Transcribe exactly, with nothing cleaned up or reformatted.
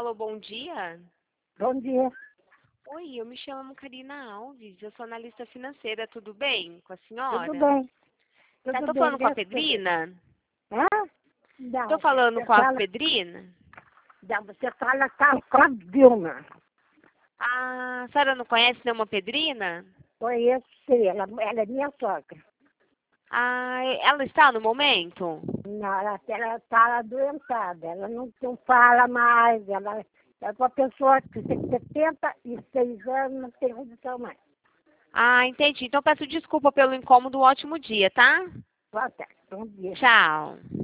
Alô, bom dia. Bom dia. Oi, eu me chamo Karina Alves, eu sou analista financeira, tudo bem com a senhora? Tudo bem. Tá, Tudo tô bem. falando com a graças a Deus. Pedrina? Hã? Não. Tô falando você com a fala, Pedrina? não, você fala com com a Dilma. Ah, a senhora não conhece nenhuma Pedrina? Conheço, sim. Ela, ela é minha sogra. Ah, ela está no momento? Não, ela está adoentada. Ela não, não fala mais. Ela é uma pessoa que tem setenta e seis anos, não tem condição mais. Ah, entendi. Então peço desculpa pelo incômodo, um ótimo dia, tá? Boa tarde. Bom dia. Tchau.